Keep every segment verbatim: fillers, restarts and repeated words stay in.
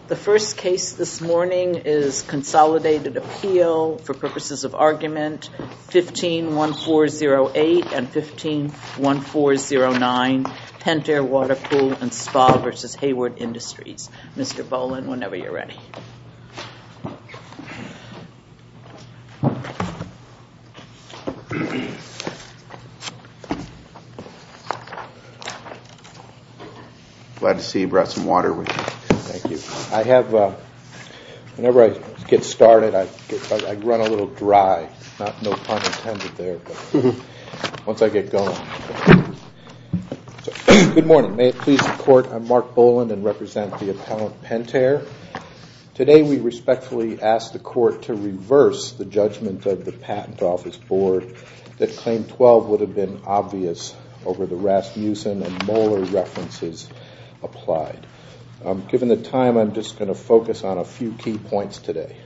The first case this morning is Consolidated Appeal for purposes of argument fifteen one four zero eight and fifteen one four zero nine, Pentair Water Pool and Spa versus Hayward Industries. Mister Boland, whenever you're ready. Glad to see you brought some water with you. Thank you. I have, uh, whenever I get started, I, get, I, I run a little dry. Not no pun intended there, but once I get going. So, good morning. May it please the Court, I'm Mark Boland and represent the appellant Pentair. Today we respectfully ask the Court to reverse the judgment of the Patent Office Board that Claim twelve would have been obvious over the Rasmussen and Moeller references applied. Um, given the time, I'm just going to focus on a few key points today.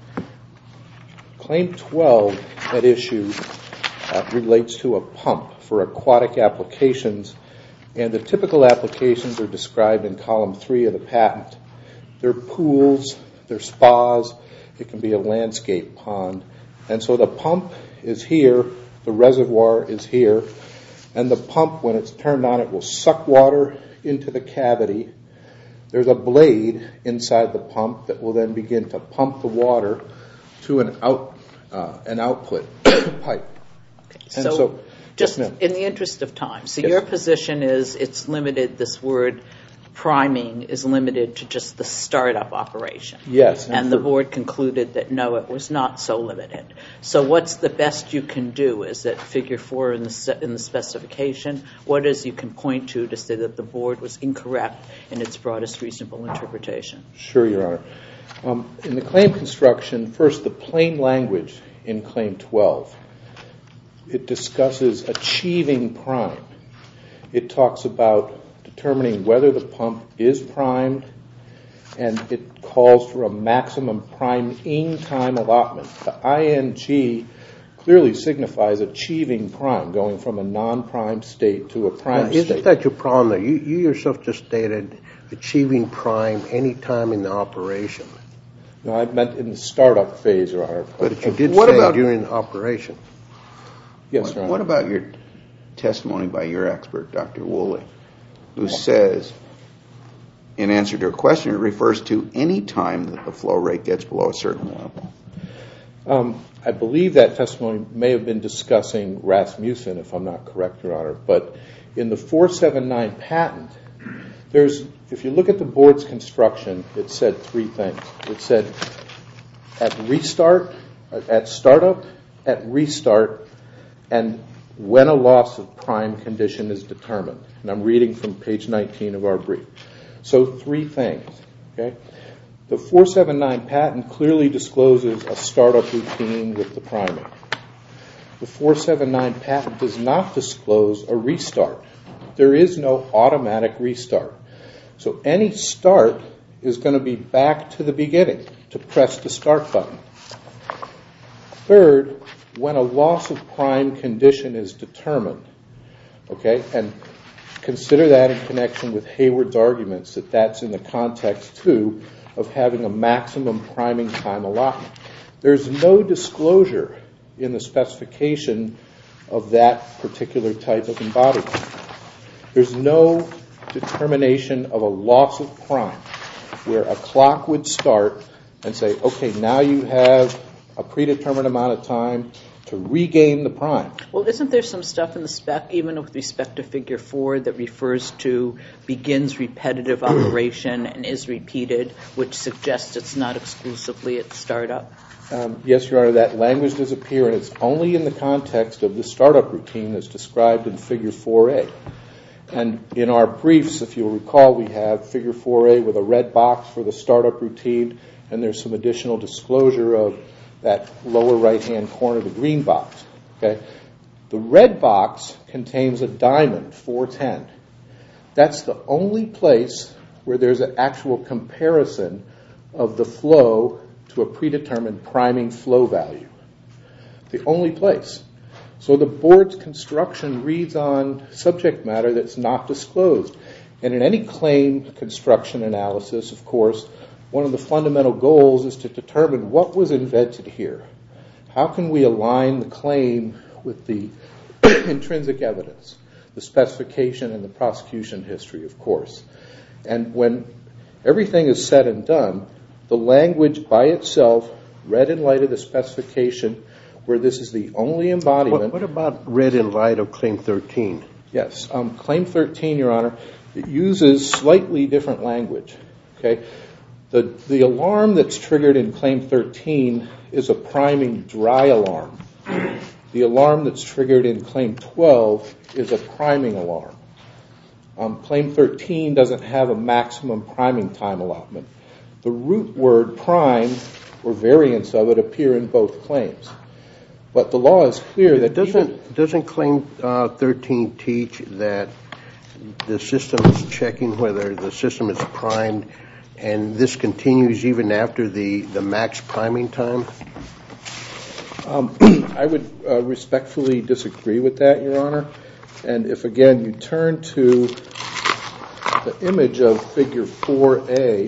Claim twelve at issue uh, relates to a pump for aquatic applications, and the typical applications are described in column three of the patent. They're pools, they're spas, it can be a landscape pond, and so the pump is here, the reservoir is here, and the pump, when it's turned on, it will suck water into the cavity. There's a blade inside the pump that will then begin to pump the water to an out uh, an output pipe. Okay, and so, so just yes, in the interest of time, so yes. your position is it's limited, this word priming is limited to just the startup operation. Yes. And, and the board concluded that no, it was not so limited. So what's the best you can do? Is it figure four in the in the specification? What is you can point to to say that the board was incorrect in its broadest reasonable interpretation? Sure, Your Honor. Um, in the claim construction, first the plain language in Claim twelve. It discusses achieving prime. It talks about determining whether the pump is primed, and it calls for a maximum priming time allotment. The I N G clearly signifies achieving prime, going from a non-primed state to a primed uh, isn't state. Isn't that your problem there? You, you yourself just stated achieving prime any time in the operation. No, I meant in the startup phase, Your Honor. But you did what say about, during the operation. Yes, what, Your Honor. What about your testimony by your expert, Doctor Woolley, who says, in answer to a question, it refers to any time that the flow rate gets below a certain level? Um, I believe that testimony may have been discussing Rasmussen, if I'm not correct, Your Honor. But in the four seventy-nine patent, there's, if you look at the board's construction, it said three things. It said at restart, at startup, at restart, and when a loss of prime condition is determined. And I'm reading from page nineteen of our brief. So three things. Okay? The four seventy-nine patent clearly discloses a startup routine with the priming. The four seventy-nine patent does not disclose a restart. There is no automatic restart. So any start is going to be back to the beginning to press the start button. Third, when a loss of prime condition is determined, okay, and consider that in connection with Hayward's arguments that that's in the context, too, of having a maximum priming time allotment. There's no disclosure in the specification of that particular type of embodiment. There's no determination of a loss of prime where a clock would start and say, okay, now you have a predetermined amount of time to regain the prime. Well, isn't there some stuff in the spec, even with respect to figure four, that refers to begins repetitive operation and is repeated, which suggests it's not exclusively at startup? Um, yes, Your Honor, that language does appear, and it's only in the context of the startup routine that's described in figure four A. And in our briefs, if you'll recall, we have figure four A with a red box for the startup routine, and there's some additional disclosure of that lower right-hand corner, the green box. Okay, the red box contains a diamond, four ten. That's the only place where there's an actual comparison of the flow to a predetermined priming flow value. The only place. So the board's construction reads on subject matter that's not disclosed. And in any claim construction analysis, of course, one of the fundamental goals is to determine what was invented here. How can we align the claim with the intrinsic evidence, the specification and the prosecution history, of course. And when everything is said and done, the language by itself, read in light of the specification, where this is the only embodiment. What, what about read in light of Claim thirteen? Yes, um, Claim thirteen, Your Honor, it uses slightly different language. Okay, the the alarm that's triggered in Claim thirteen is a priming dry alarm. The alarm that's triggered in Claim twelve is a priming alarm. Um, Claim thirteen doesn't have a maximum priming time allotment. The root word prime, or variants of it, appear in both claims. But the law is clear that doesn't even, doesn't Claim uh, thirteen teach that the system is checking whether the system is primed, and this continues even after the, the max priming time? Um, I would uh, respectfully disagree with that, Your Honor. And if, again, you turn to the image of Figure four A,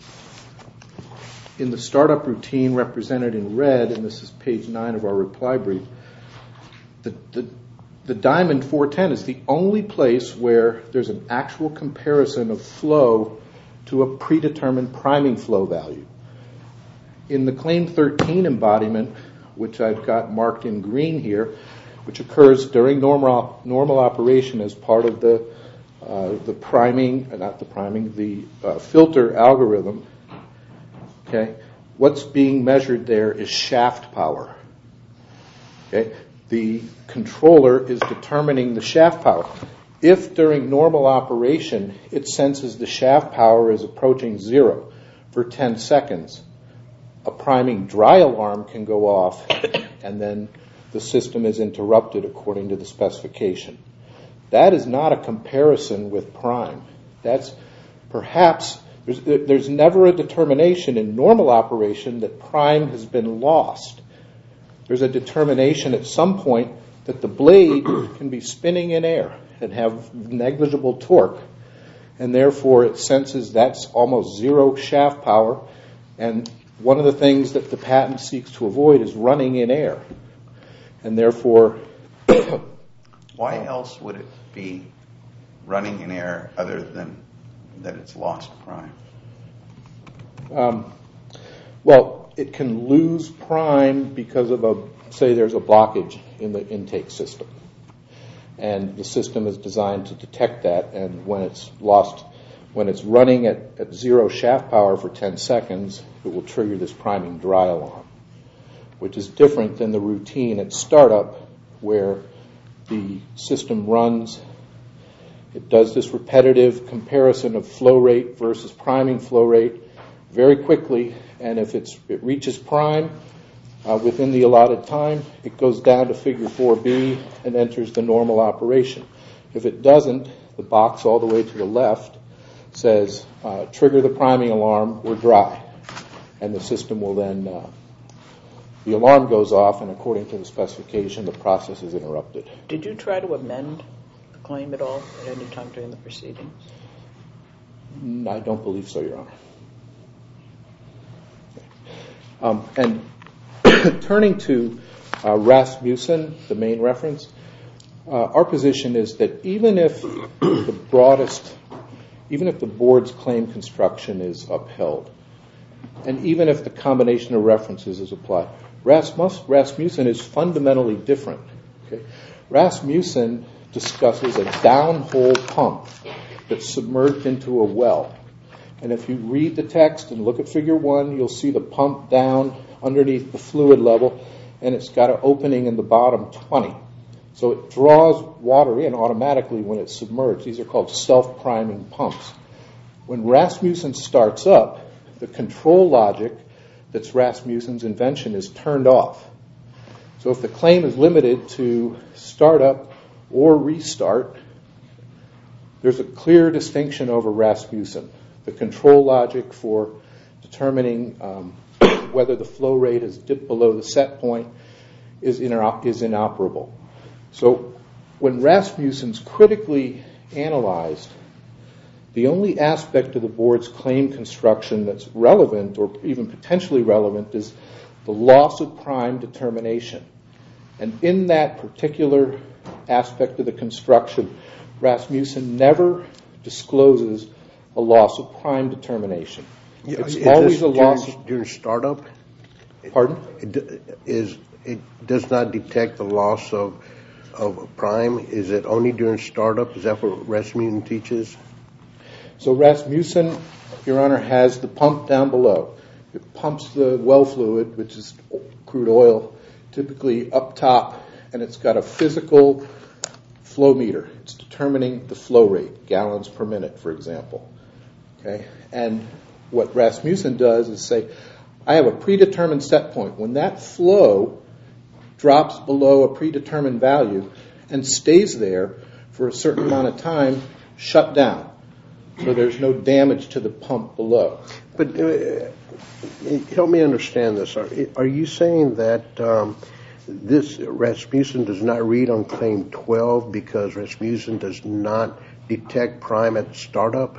in the startup routine represented in red, and this is page nine of our reply brief, the, the, the diamond four ten is the only place where there's an actual comparison of flow to a predetermined priming flow value. In the Claim thirteen embodiment, which I've got marked in green here, which occurs during normal normal operation as part of the uh, the priming, uh, not the priming, the uh, filter algorithm. Okay, what's being measured there is shaft power. Okay, the controller is determining the shaft power. If during normal operation it senses the shaft power is approaching zero for ten seconds, a priming dry alarm can go off, and then the system is interrupted according to the specification. That is not a comparison with prime. That's perhaps, there's, there's never a determination in normal operation that prime has been lost. There's a determination at some point that the blade can be spinning in air and have negligible torque, and therefore it senses that's almost zero shaft power, and one of the things that the patent seeks to avoid is running in air. And therefore... Why else would it be running in air other than that it's lost prime? Um, well, it can lose prime because of a, say there's a blockage in the intake system. And the system is designed to detect that, and when it's lost, when it's running at, at zero shaft power for ten seconds, it will trigger this priming dry alarm, which is different than the routine at startup where the system runs. It does this repetitive comparison of flow rate versus priming flow rate very quickly, and if it's, it reaches prime uh, within the allotted time, it goes down to Figure four B and enters the normal operation. If it doesn't, the box all the way to the left says, uh, trigger the priming alarm, we're dry. And the system will then, uh, the alarm goes off, and according to the specification, the process is interrupted. Did you try to amend the claim at all at any time during the proceedings? I don't believe so, Your Honor. Um, and turning to uh, Rasmussen, the main reference, uh, our position is that even if the broadest, even if the board's claim construction is upheld, and even if the combination of references is applied, Rasmus, Rasmussen is fundamentally different. Okay? Rasmussen discusses a downhole pump that's submerged into a well. And if you read the text and look at Figure one, you'll see the pump down underneath the fluid level, and it's got an opening in the bottom twenty. So it draws water in automatically when it's submerged. These are called self-priming pumps. When Rasmussen starts up, the control logic that's Rasmussen's invention is turned off. So if the claim is limited to startup or restart, there's a clear distinction over Rasmussen. The control logic for determining um, whether the flow rate has dipped below the set point is, inop- is inoperable. So when Rasmussen's critically analyzed The only aspect of the board's claim construction that's relevant or even potentially relevant is the loss of prime determination. And in that particular aspect of the construction, Rasmussen never discloses a loss of prime determination. It's is always a during, loss of... During startup? Pardon? It, is, it does not detect the loss of, of prime? Is it only during startup? Is that what Rasmussen teaches? So Rasmussen, Your Honor, has the pump down below. It pumps the well fluid, which is crude oil, typically up top, and it's got a physical flow meter. It's determining the flow rate, gallons per minute, for example. Okay? And what Rasmussen does is say, I have a predetermined set point. When that flow drops below a predetermined value and stays there for a certain amount of time, shut down. So there's no damage to the pump below. But uh, help me understand this. Are, are you saying that um, this Rasmussen does not read on Claim twelve because Rasmussen does not detect prime at startup?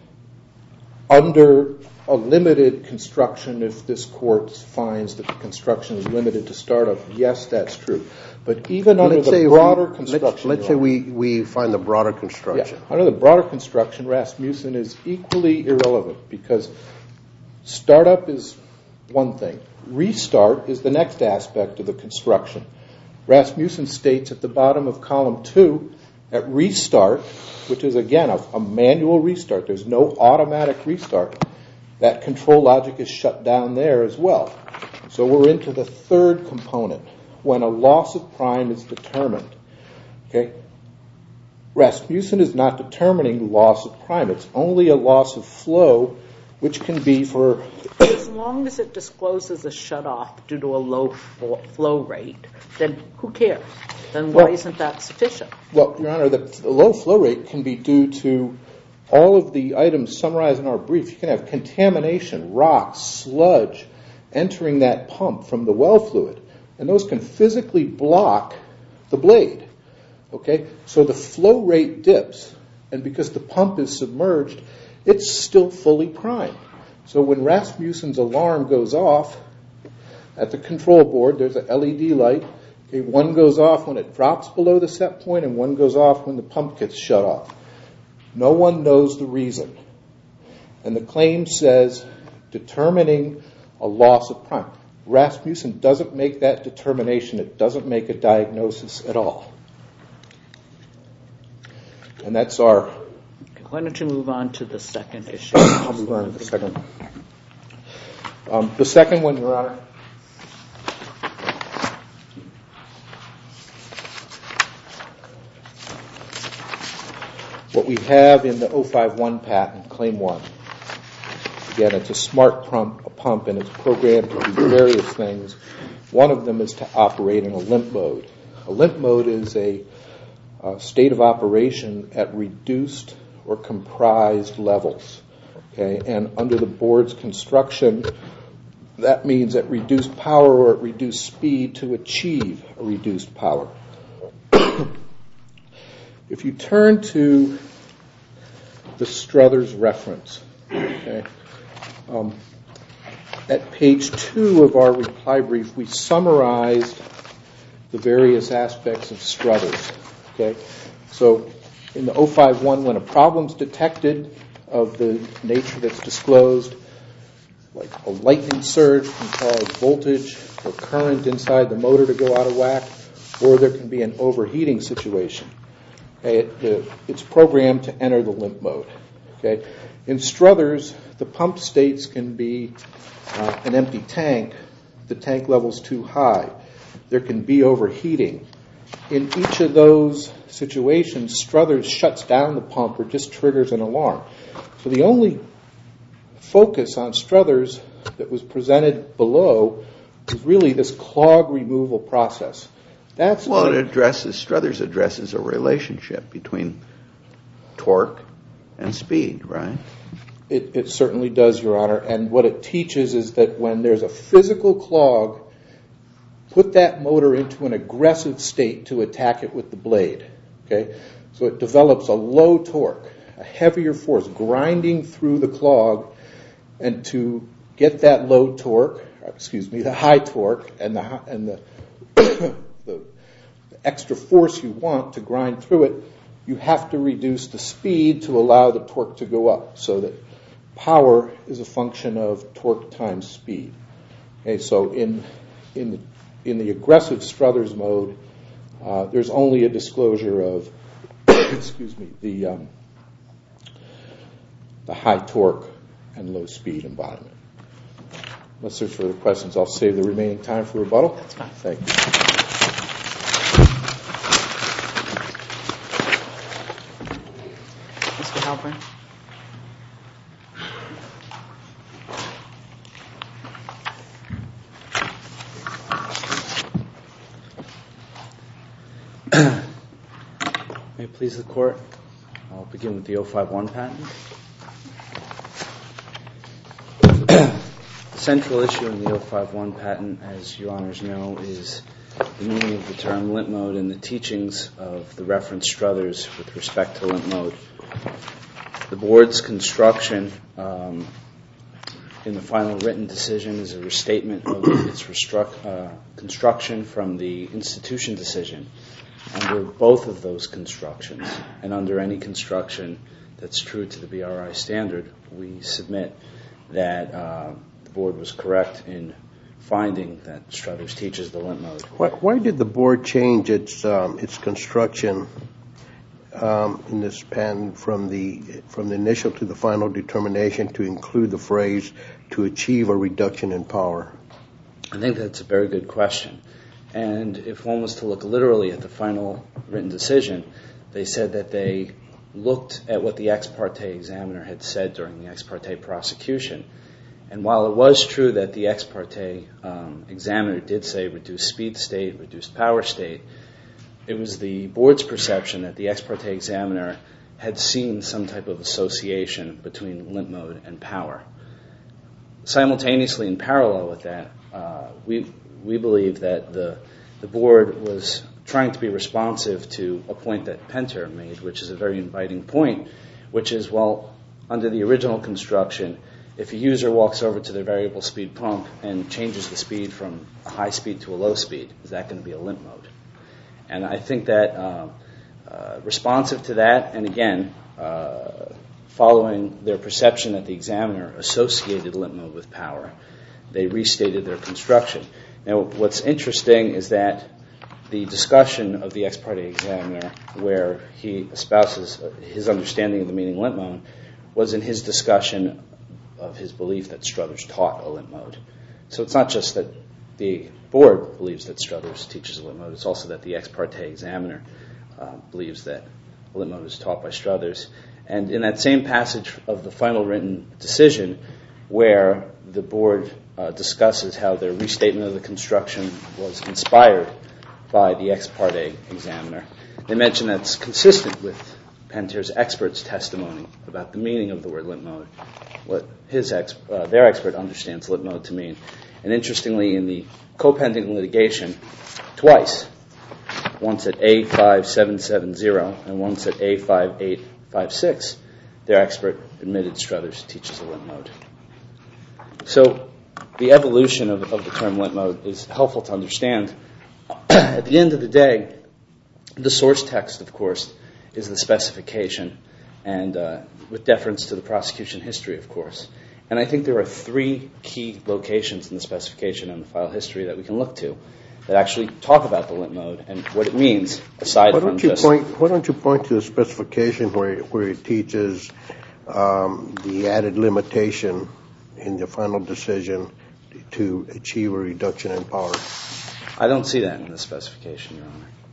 Under a limited construction, if this court finds that the construction is limited to startup, yes, that's true. But even under let's the broader we, construction... Let's, let's say we, we find the broader construction. Yeah, under the broader construction, Rasmussen is equally irrelevant because startup is one thing. Restart is the next aspect of the construction. Rasmussen states at the bottom of column two, at restart, which is, again, a, a manual restart. There's no automatic restart. That control logic is shut down there as well. So we're into the third component, when a loss of prime is determined. Okay? Rasmussen is not determining loss of prime. It's only a loss of flow, which can be for... As long as it discloses a shutoff due to a low flow rate, then who cares? Then why well, isn't that sufficient? Well, Your Honor, the, the low flow rate can be due to all of the items summarized in our brief. You can have contamination, rocks, sludge entering that pump from the well fluid, and those can physically block the blade. Okay? So the flow rate dips, and because the pump is submerged, it's still fully primed. So when Rasmussen's alarm goes off at the control board, there's an L E D light. Okay, one goes off when it drops below the set point, and one goes off when the pump gets shut off. No one knows the reason. And the claim says determining a loss of prime. Rasmussen doesn't make that determination. It doesn't make a diagnosis at all. And that's our... Why don't you move on to the second issue? I'll move on to the second. Um, the second one, Your Honor. What we have in the oh five one patent, Claim one. Again, it's a smart pump, a pump, and it's programmed to do various things. One of them is to operate in a limp mode. A limp mode is a, a state of operation at reduced or comprised levels. Okay, and under the board's construction, that means at reduced power or at reduced speed to achieve a reduced power. If you turn to the Struthers reference, okay, um, at page two of our reply brief, we summarized the various aspects of Struthers. Okay, so in the oh five one, when a problem's detected of the nature that's disclosed, like a lightning surge can cause voltage or current inside the motor to go out of whack, or there can be an overheating situation. Okay, it, the, it's programmed to enter the limp mode. Okay, in Struthers, the pump states can be uh, an empty tank. The tank level's too high. There can be overheating. In each of those situations, Struthers shuts down the pump or just triggers an alarm. So the only focus on Struthers that was presented below was really this clog removal process. That's well, it addresses, Struthers addresses a relationship between torque and speed, right? It, it certainly does, Your Honor. And what it teaches is that when there's a physical clog, put that motor into an aggressive state to attack it with the blade. Okay, so it develops a low torque. a heavier force grinding through the clog, and to get that low torque, excuse me, the high torque and the high, and the, the extra force you want to grind through it, you have to reduce the speed to allow the torque to go up, so that power is a function of torque times speed. Okay, so in in the, in the aggressive Struthers mode, uh, there's only a disclosure of excuse me the um, the high torque and low speed embodiment. Unless there's further questions, I'll save the remaining time for rebuttal. That's fine. Thank you. Mister Halpern? May it please the Court, I'll begin with the oh five one patent. The central issue in the oh five one patent, as Your Honors know, is the meaning of the term limp mode and the teachings of the reference Struthers with respect to limp mode. The Board's construction um, in the final written decision is a restatement of its restruct, uh, construction from the institution decision. Under both of those constructions, and under any construction that's true to the B R I standard, we submit that uh, the Board was correct in finding that Struthers teaches the limp mode. Why, why did the Board change its um, its construction um, in this patent from the from the initial to the final determination to include the phrase "to achieve a reduction in power"? I think that's a very good question. And if one was to look literally at the final written decision, they said that they looked at what the ex parte examiner had said during the ex parte prosecution. And while it was true that the ex parte um, examiner did say reduced speed state, reduced power state, it was the Board's perception that the ex parte examiner had seen some type of association between limp mode and power. Simultaneously, in parallel with that, uh, we we believe that the the Board was trying to be responsive to a point that Penter made, which is a very inviting point, which is, well, under the original construction, if a user walks over to their variable speed pump and changes the speed from a high speed to a low speed, is that going to be a limp mode? And I think that uh, uh, responsive to that, and again, uh, following their perception that the examiner associated limp mode with power, they restated their construction. Now, what's interesting is that the discussion of the ex parte examiner, where he espouses his understanding of the meaning limp mode, was in his discussion of his belief that Struthers taught a limp mode. So it's not just that the Board believes that Struthers teaches a limp mode, it's also that the ex parte examiner uh, believes that a limp mode is taught by Struthers. And in that same passage of the final written decision, where the Board uh, discusses how their restatement of the construction was inspired by the ex parte examiner, they mention that it's consistent with Penter's expert's testimony about the meaning of the word limp mode, what his ex, uh, their expert understands limp mode to mean. And interestingly, in the co-pending litigation, twice, once at A five seven seven zero and once at A five eight five six, their expert admitted Struthers teaches a limp mode. So the evolution of, of the term limp mode is helpful to understand. At the end of the day, the source text, of course, is the specification, and uh, with deference to the prosecution history, of course. And I think there are three key locations in the specification and the file history that we can look to that actually talk about the limp mode and what it means, aside why from don't you just... Point, why don't you point to the specification where, where it teaches um, the added limitation in the final decision to achieve a reduction in power? I don't see that in the specification, Your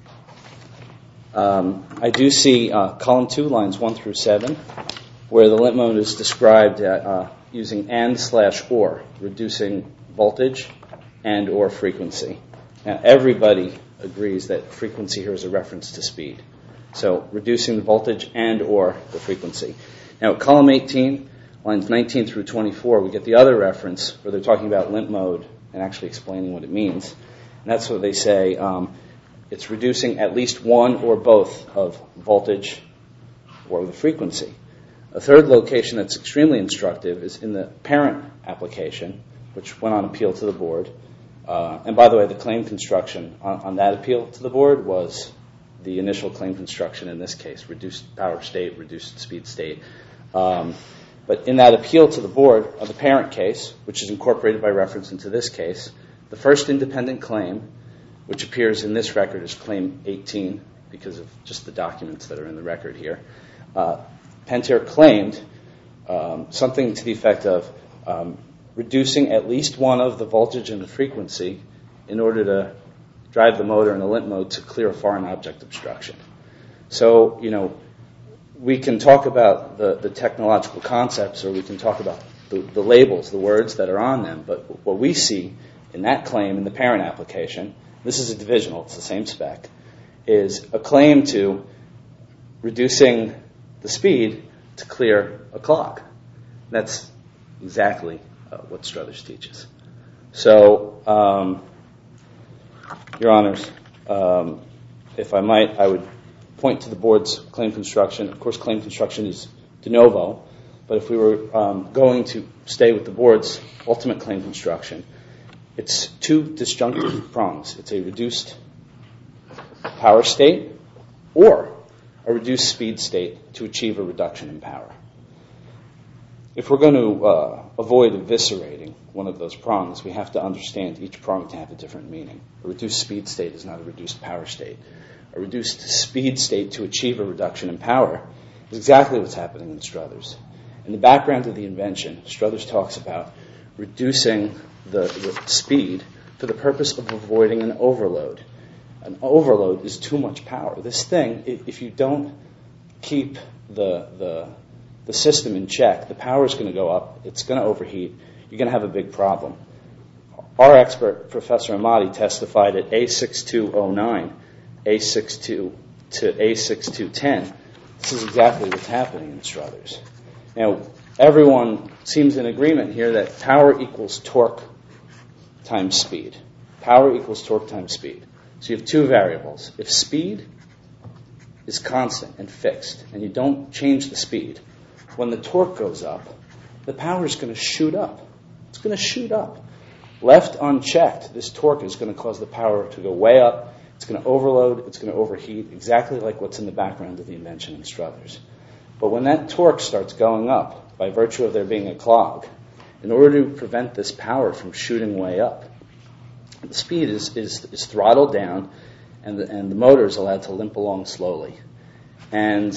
Honor. Um, I do see uh, column two, lines one through seven, where the limp mode is described at, uh, using and slash or, reducing voltage and or frequency. Now, everybody agrees that frequency here is a reference to speed. So, reducing the voltage and or the frequency. Now, at column eighteen, lines nineteen through twenty-four, we get the other reference where they're talking about limp mode and actually explaining what it means. And that's what they say, um, it's reducing at least one or both of voltage or the frequency. A third location that's extremely instructive is in the parent application, which went on appeal to the board. Uh, and by the way, the claim construction on, on that appeal to the board was the initial claim construction in this case, reduced power state, reduced speed state. Um, but in that appeal to the board of the parent case, which is incorporated by reference into this case, the first independent claim, which appears in this record as Claim eighteen, because of just the documents that are in the record here, uh, Pentair claimed um, something to the effect of um, reducing at least one of the voltage and the frequency in order to drive the motor in a limp mode to clear a foreign object obstruction. So, you know, we can talk about the, the technological concepts, or we can talk about the, the labels, the words that are on them, but what we see in that claim in the parent application, this is a divisional, it's the same spec, is a claim to reducing the speed to clear a clock. That's exactly uh, what Struthers teaches. So, um, Your Honors, um, if I might, I would point to the board's claim construction. Of course, claim construction is de novo, but if we were um, going to stay with the board's ultimate claim construction, it's two disjunctive prongs. It's a reduced power state or a reduced speed state to achieve a reduction in power. If we're going to uh, avoid eviscerating one of those prongs, we have to understand each prong to have a different meaning. A reduced speed state is not a reduced power state. A reduced speed state to achieve a reduction in power is exactly what's happening in Struthers. In the background of the invention, Struthers talks about reducing the, the speed for the purpose of avoiding an overload. An overload is too much power. This thing, if you don't keep the the the system in check, the power is going to go up, it's going to overheat, you're going to have a big problem. Our expert, Professor Amati, testified at A six two oh nine, A six two to A six two ten. This is exactly what's happening in Struthers. Now, everyone seems in agreement here that power equals torque times speed. Power equals torque times speed. So you have two variables. If speed is constant and fixed, and you don't change the speed, when the torque goes up, the power is going to shoot up. It's going to shoot up. Left unchecked, this torque is going to cause the power to go way up. It's going to overload. It's going to overheat, exactly like what's in the background of the invention in Struthers. But when that torque starts going up, by virtue of there being a clog, in order to prevent this power from shooting way up, the speed is, is, is throttled down, and the, and the motor is allowed to limp along slowly. And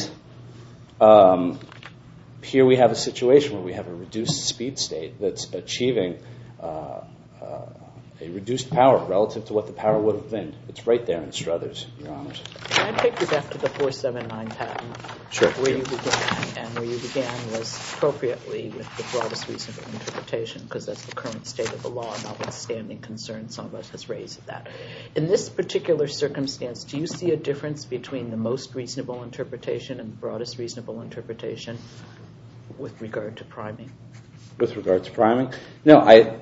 um, here we have a situation where we have a reduced speed state that's achieving uh, uh, a reduced power relative to what the power would have been. It's right there in Struthers, Your Honors. Can I take you back to the four seventy-nine patent? Sure. Where you began, and where you began was appropriately with the broadest reasonable interpretation, because that's the current state of the law, notwithstanding concerns some of us has raised that. In this particular circumstance, do you see a difference between the most reasonable interpretation and the broadest reasonable interpretation with regard to priming? With regard to priming? No, I...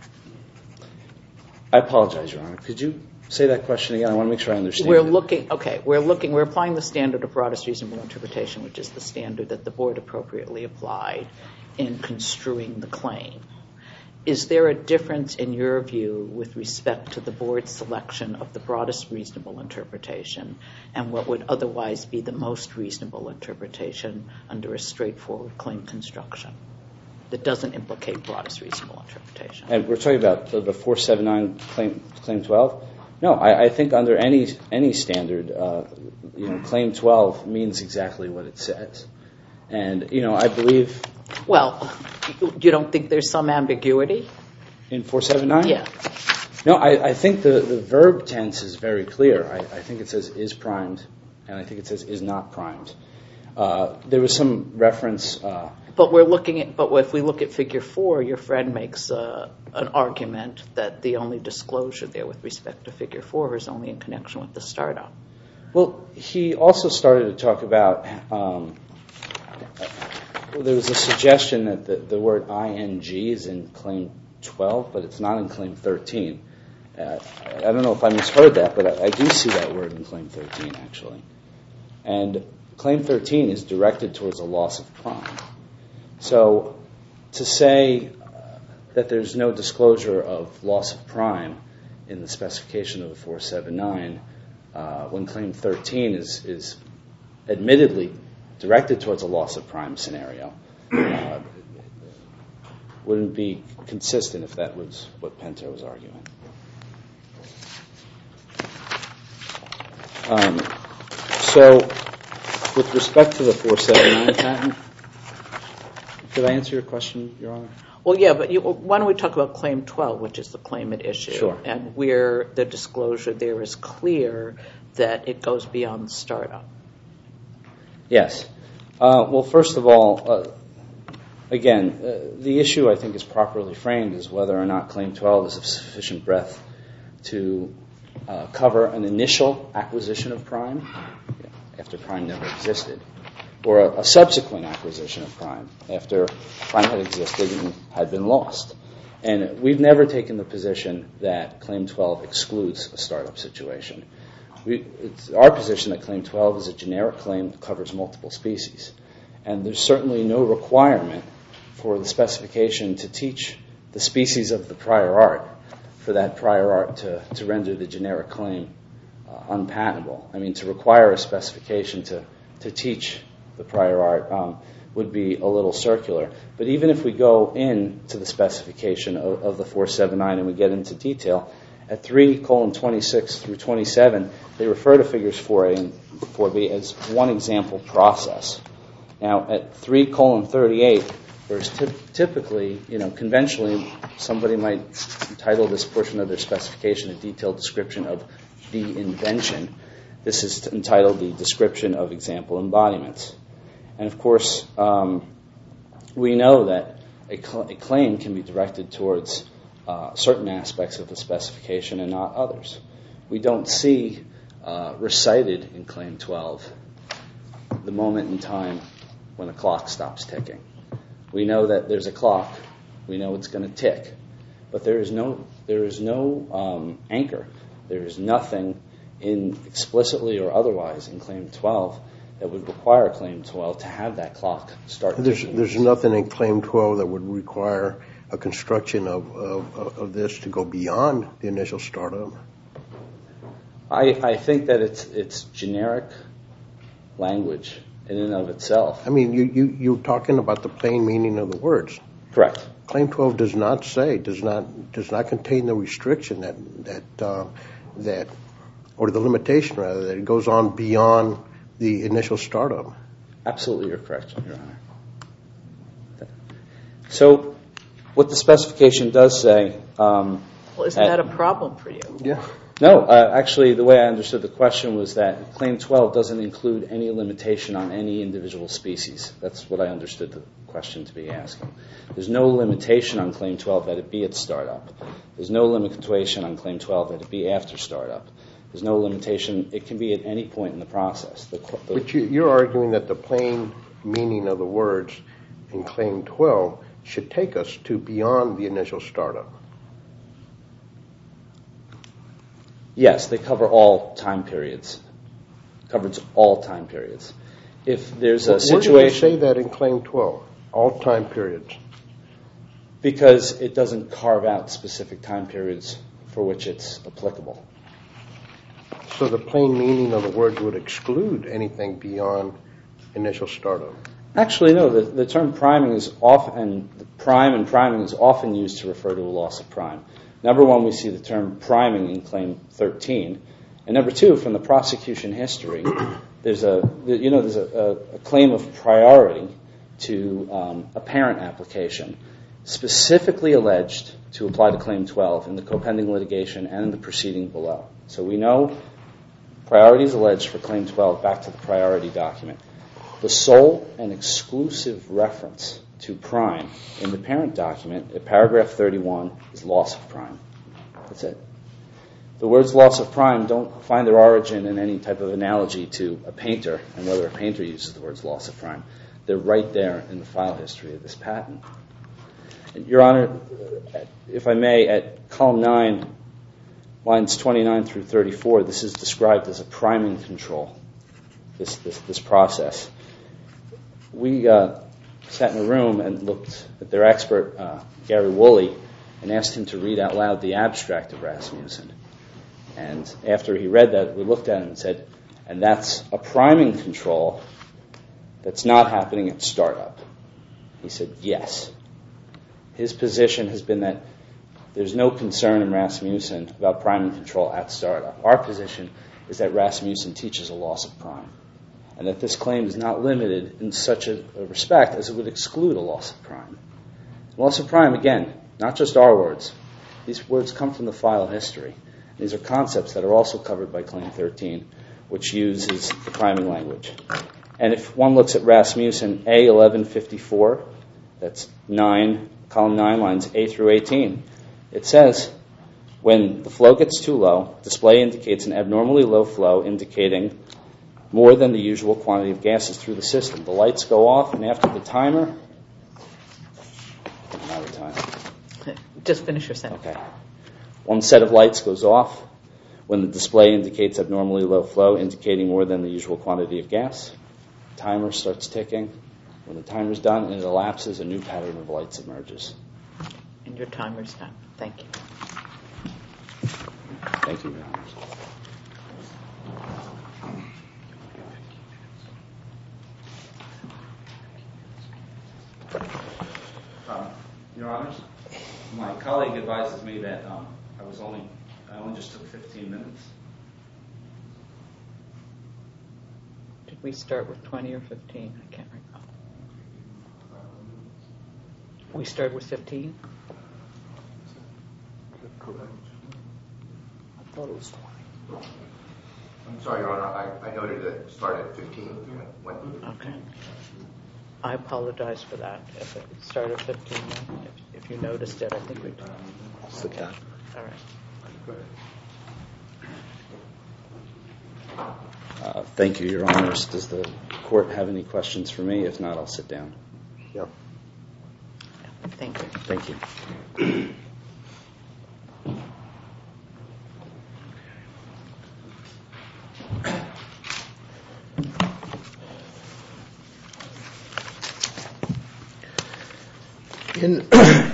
I apologize, Your Honor. Could you say that question again? I want to make sure I understand. We're it. looking, okay, we're looking, we're applying the standard of broadest reasonable interpretation, which is the standard that the board appropriately applied in construing the claim. Is there a difference in your view with respect to the board's selection of the broadest reasonable interpretation and what would otherwise be the most reasonable interpretation under a straightforward claim construction that doesn't implicate broadest reasonable interpretation? And we're talking about the, the four seventy-nine claim, claim twelve? No, I, I think under any any standard, uh, you know, claim twelve means exactly what it says. And, you know, I believe... Well, you don't think there's some ambiguity? In four seventy-nine? Yeah. No, I, I think the, the verb tense is very clear. I, I think it says is primed, and I think it says is not primed. Uh, there was some reference... Uh, But we're looking at. But if we look at Figure Four, your friend makes uh, an argument that the only disclosure there with respect to Figure Four is only in connection with the startup. Well, he also started to talk about. Um, there was a suggestion that the, the word ing is in Claim twelve, but it's not in Claim thirteen. Uh, I don't know if I misheard that, but I, I do see that word in Claim thirteen actually. And Claim thirteen is directed towards a loss of prime. So to say that there's no disclosure of loss of prime in the specification of the four seventy-nine uh, when Claim thirteen is, is admittedly directed towards a loss of prime scenario uh, wouldn't be consistent if that was what Pentair was arguing. Um, so, with respect to the four seventy-nine patent, did I answer your question, Your Honor? Well, yeah, but you, why don't we talk about Claim twelve, which is the claim at issue, Sure. and where the disclosure there is clear that it goes beyond the startup. Yes. Uh, well, first of all, uh, again, uh, the issue I think is properly framed is whether or not Claim twelve is of sufficient breadth to uh, cover an initial acquisition of prime, after prime never existed, or a, a subsequent acquisition of prime, after prime had existed and had been lost. And we've never taken the position that Claim twelve excludes a startup situation. We, it's our position that Claim twelve is a generic claim that covers multiple species. And there's certainly no requirement for the specification to teach the species of the prior art for that prior art to, to render the generic claim uh, unpatentable. I mean, to require a specification to, to teach the prior art um, would be a little circular. But even if we go into the specification of, of the four seventy-nine and we get into detail, at three colon twenty-six through twenty-seven, they refer to figures four A and four B as one example process. Now, at three colon thirty-eight, whereas ty- typically, you know, conventionally, somebody might entitle this portion of their specification a detailed description of the invention. This is entitled the description of example embodiments. And of course, um, we know that a, cl- a claim can be directed towards uh, certain aspects of the specification and not others. We don't see uh, recited in Claim twelve the moment in time when a clock stops ticking. We know that there's a clock. We know it's going to tick. But there is no there is no um, anchor. There is nothing in explicitly or otherwise in Claim twelve that would require Claim twelve to have that clock start There's, ticking. there's nothing in Claim twelve that would require a construction of, of, of this to go beyond the initial startup. I, I think that it's it's generic language in and of itself. I mean, you, you, you're talking about the plain meaning of the words. Correct. Claim twelve does not say, does not does not contain the restriction that that uh, that, or the limitation rather, that it goes on beyond the initial startup. Absolutely, you're correct, Your Honor. So, what the specification does say. Um, Well, isn't that a problem for you? Yeah. No, uh, actually, the way I understood the question was that Claim twelve doesn't include any limitation on any individual species. That's what I understood the question to be asking. There's no limitation on Claim twelve that it be at startup. There's no limitation on Claim twelve that it be after startup. There's no limitation. It can be at any point in the process. The, the, But you, you're arguing that the plain meaning of the words in Claim twelve should take us to beyond the initial startup. Yes, they cover all time periods. Covers all time periods. If there's a Where situation... Where does it say that in Claim twelve? All time periods. Because it doesn't carve out specific time periods for which it's applicable. So the plain meaning of the words would exclude anything beyond initial startup. Actually, no. The, the term priming is often, prime and priming is often used to refer to a loss of prime. Number one, we see the term priming in Claim thirteen, and number two, from the prosecution history, there's a you know there's a, a claim of priority to um, a parent application, specifically alleged to apply to Claim twelve in the co-pending litigation and in the proceeding below. So we know priority is alleged for Claim twelve back to the priority document. The sole and exclusive reference to prime in the parent document at paragraph thirty-one is loss of prime. That's it. The words loss of prime don't find their origin in any type of analogy to a painter and whether a painter uses the words loss of prime. They're right there in the file history of this patent. And Your Honor, if I may, at column nine, lines twenty-nine through thirty-four, this is described as a priming control. this, this, this process. We uh, sat in a room and looked at their expert, uh, Gary Woolley, and asked him to read out loud the abstract of Rasmussen. And after he read that, we looked at him and said, and that's a priming control that's not happening at startup. He said, yes. His position has been that there's no concern in Rasmussen about priming control at startup. Our position is that Rasmussen teaches a loss of prime, and that this claim is not limited in such a, a respect as it would exclude a loss of prime. Loss of prime, again, not just our words. These words come from the file history. These are concepts that are also covered by Claim thirteen, which uses the priming language. And if one looks at Rasmussen A eleven fifty-four, that's nine, column nine, lines A through eighteen, it says, when the flow gets too low, display indicates an abnormally low flow, indicating more than the usual quantity of gases through the system. The lights go off, and after the timer, I'm out of time. Just finish your sentence. Okay. One set of lights goes off when the display indicates abnormally low flow, indicating more than the usual quantity of gas. Timer starts ticking. When the timer's done and it elapses, a new pattern of lights emerges. And your timer's done. Thank you. Thank you, Your Honors. Um, Your Honors, my colleague advises me that um, I was only, I only just took fifteen minutes. Did we start with twenty or fifteen? I can't recall. We started with fifteen? Correct. I thought it was twenty. I'm sorry, Your Honor. I, I noted that it started at fifteen. When? Okay. I apologize for that. If it started at fifteen, if, if you noticed it, I think we did. It's the cap. All right. Go ahead. Uh, thank you, Your Honors. Does the court have any questions for me? If not, I'll sit down. Yeah. Thank you. Thank you. In,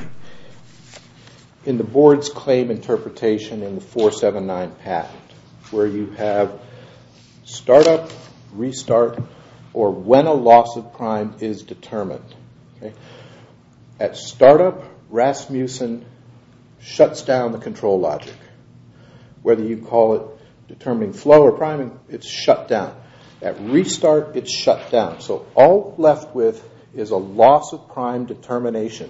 in the board's claim interpretation in the four seventy-nine patent, where you have startup, restart, or when a loss of prime is determined. Okay? At startup, Rasmussen shuts down the control logic. Whether you call it determining flow or priming, it's shut down. At restart, it's shut down. So all left with is a loss of prime determination.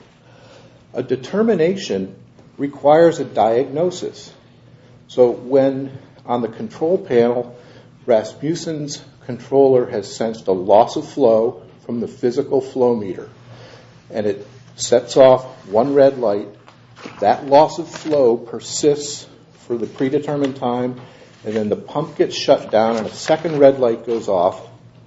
A determination requires a diagnosis. So when on the control panel, Rasmussen's controller has sensed a loss of flow from the physical flow meter, and it sets off one red light, that loss of flow persists for the predetermined time, and then the pump gets shut down and a second red light goes off.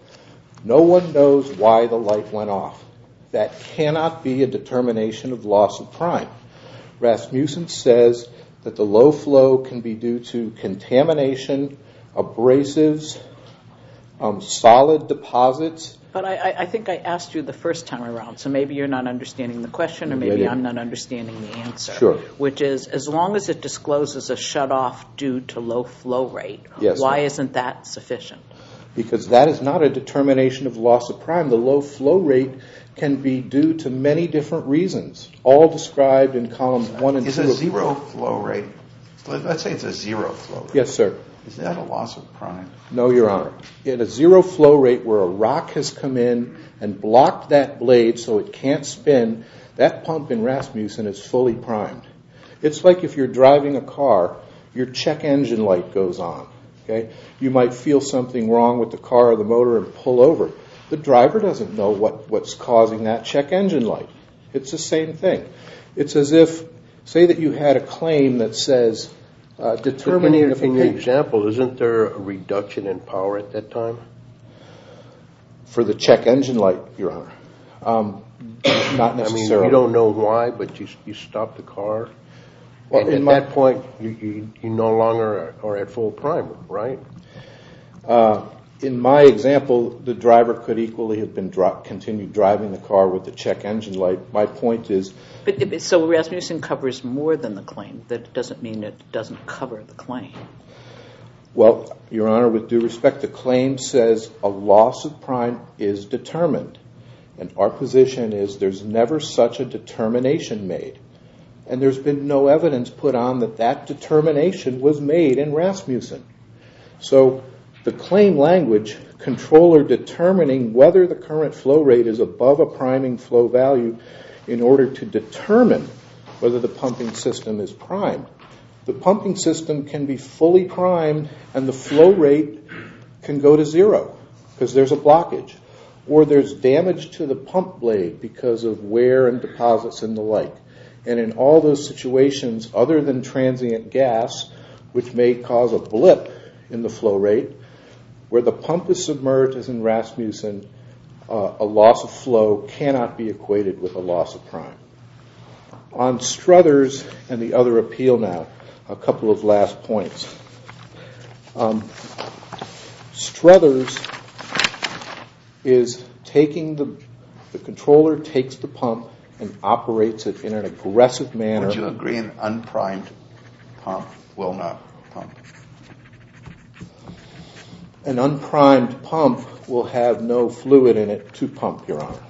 No one knows why the light went off. That cannot be a determination of loss of prime. Rasmussen says that the low flow can be due to contamination, abrasives, um, solid deposits. But I, I think I asked you the first time around, so maybe you're not understanding the question, or maybe I'm not understanding the answer. Sure. Which is, as long as it discloses a shut-off due to low flow rate, Yes, why ma'am. isn't that sufficient? Because that is not a determination of loss of prime. The low flow rate can be due to many different reasons, all described in columns one and Is two. a zero flow rate, let's say it's a zero flow rate. Yes, sir. Is that a loss of prime? No, Your Honor. At a zero flow rate where a rock has come in and blocked that blade so it can't spin, that pump in Rasmussen is fully primed. It's like if you're driving a car, your check engine light goes on. Okay? You might feel something wrong with the car or the motor and pull over. The driver doesn't know what, what's causing that check engine light. It's the same thing. It's as if, say that you had a claim that says, uh, determining in, if a in your patient, example, isn't there a reduction in power at that time? for the check engine light, Your Honor. Um, not I mean, necessarily. you don't know why, but you you stop the car. Well, and in at my- that point, you, you, you no longer are, are at full prime, right? Uh, in my example, the driver could equally have been dri- continued driving the car with the check engine light. My point is... But, so Rasmussen covers more than the claim. That doesn't mean it doesn't cover the claim. Well, Your Honor, with due respect, the claim says a loss of prime is determined. And our position is there's never such a determination made. And there's been no evidence put on that that determination was made in Rasmussen. So the claim language, controller determining whether the current flow rate is above a priming flow value in order to determine whether the pumping system is primed. The pumping system can be fully primed and the flow rate can go to zero because there's a blockage. Or there's damage to the pump blade because of wear and deposits and the like. And in all those situations, other than transient gas, which may cause a blip in the flow rate, where the pump is submerged, as in Rasmussen, uh, a loss of flow cannot be equated with a loss of prime. On Struthers and the other appeal now, a couple of last points. Um, Struthers is taking the, the controller takes the pump and operates it in an aggressive manner. Would you agree an unprimed pump will not pump? An unprimed pump will have no fluid in it to pump, Your Honor.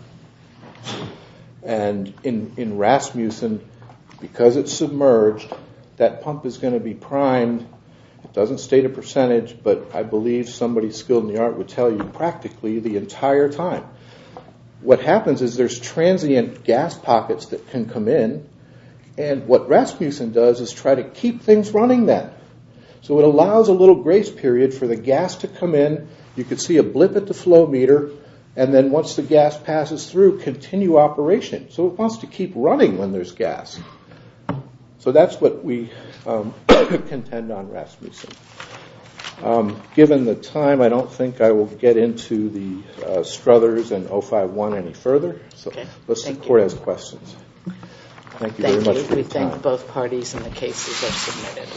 And in, in Rasmussen, because it's submerged, that pump is going to be primed. It doesn't state a percentage, but I believe somebody skilled in the art would tell you practically the entire time. What happens is there's transient gas pockets that can come in, and what Rasmussen does is try to keep things running then. So it allows a little grace period for the gas to come in. You could see a blip at the flow meter, and then once the gas passes through, continue operation. So it wants to keep running when there's gas. So that's what we um, contend on Rasmussen. Um, given the time, I don't think I will get into the uh, Struthers and oh five one any further. So Okay. unless the Thank court you. has questions. Thank you Thank very much you. for We your time. thank both parties and the cases are submitted.